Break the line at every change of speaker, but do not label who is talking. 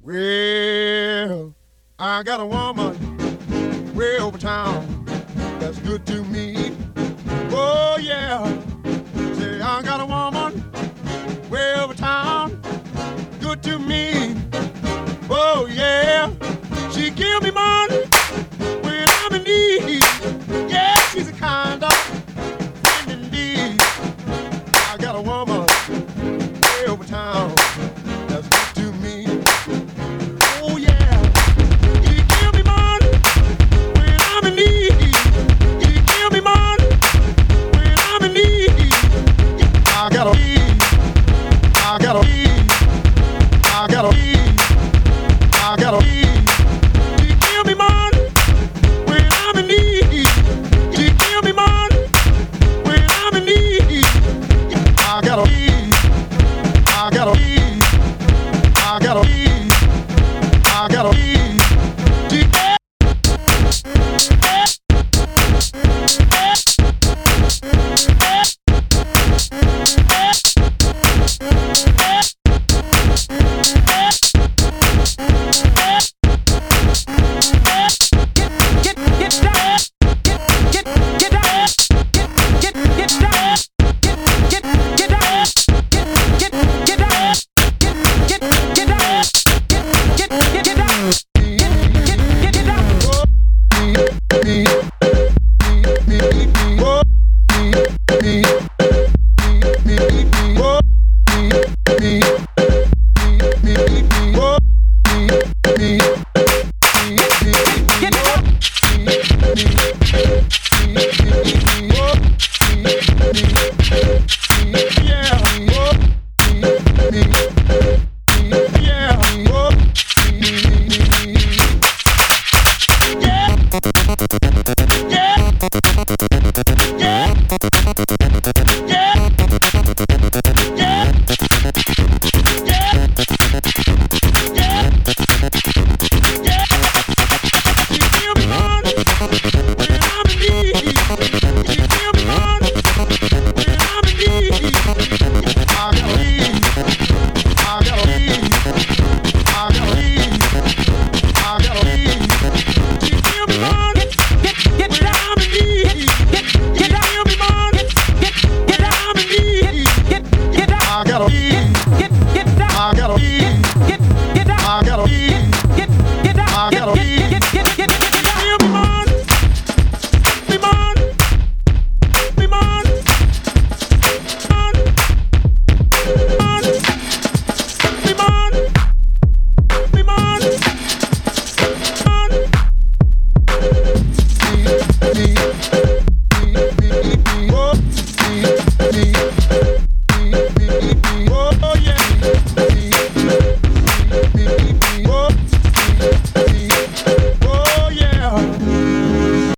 Well, I got a woman way over town that's good to me. Oh yeah, say I got a woman way over town, good to me. Oh yeah, she give me money when I'm in need. Yeah, she's a kind of friend indeed. I got a woman way over town that's good to me. Oh yeah, you give me money when I'm in need. You give me money when I'm in need. I gotta leave. I gotta leave. I gotta leave. I gotta leave. You give me money when I'm in need. You give me money when I'm in need. I gotta leave. I gotta leave. I gotta leave. I gotta leave.